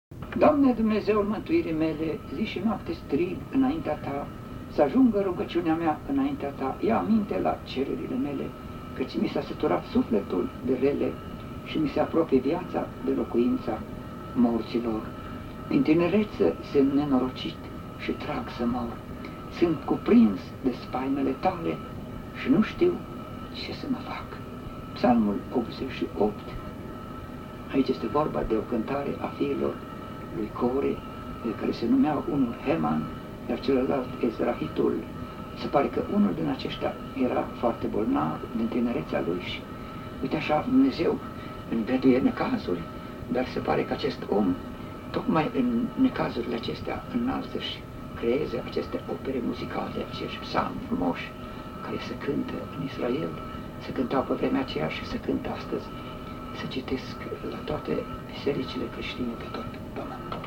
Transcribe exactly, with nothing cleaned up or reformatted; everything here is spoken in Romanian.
Doamne Dumnezeul mântuirii mele, zi și noapte strig înaintea Ta, să ajungă rugăciunea mea înaintea Ta, ia aminte la cererile mele, căci mi s-a săturat sufletul de rele și mi se apropie viața de locuința morților. În tinerețe sunt nenorocit și trag să mor, sunt cuprins de spaimele Tale și nu știu ce să mă fac. Psalmul optzeci și opt, aici este vorba de o cântare a fiilor lui Core, care se numeau unul Heman, iar celălalt Ezrahitul. Se pare că unul din aceștia era foarte bolnav din tinerețea lui și uite așa Dumnezeu îngăduie necazuri, dar se pare că acest om, tocmai în necazurile acestea, înalță și creeze aceste opere muzicale, acești psalmi frumoși care se cântă în Israel, se cântau pe vremea aceea și se cântă astăzi, se citesc la toate bisericile creștine de tot